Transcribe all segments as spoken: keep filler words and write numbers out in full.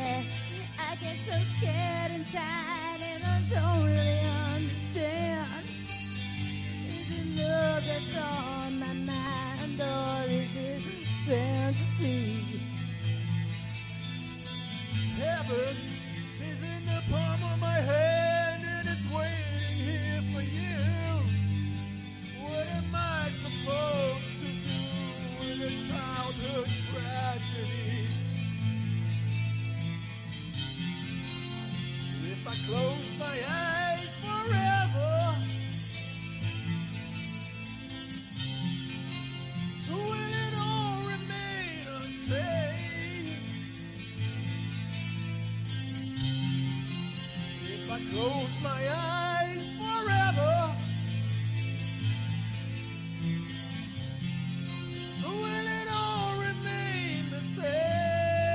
I get so scared inside and I don't really understand. Is it love that's on my mind or is it fantasy? Heaven is in the palm of my hand and it's waiting here for you. What am I supposed to do with a childhood tragedy? If I close my eyes forever, will it all remain unchanged? If I close my eyes forever, will it all remain the same?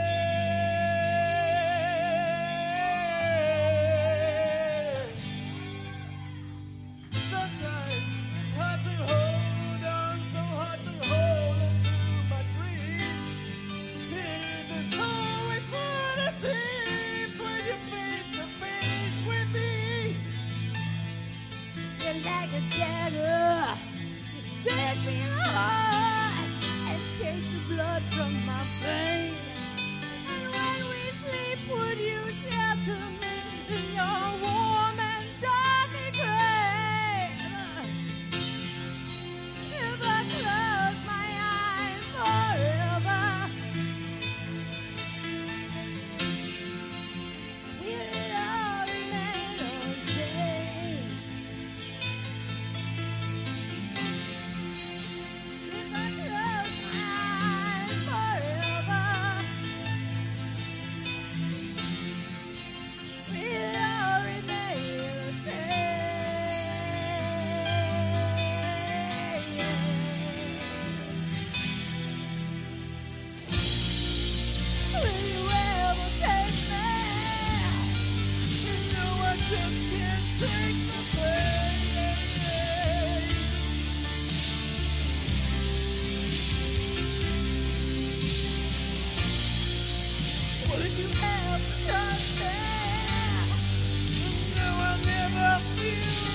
Sometimes it's hard to hold on, so hard to hold on to my dreams. Tears is always what it seems when you're face to face with me. You're like a dagger, you stab me in the heart and take the blood from my veins. And when we sleep, would you shelter me in your warm and dark grave? If I close my eyes forever, will it all remain unchanged? If I close my eyes forever, will it all remain the same? Will you ever take me? You know I just can't take the pain. Will you ever trust me? No, I'll never feel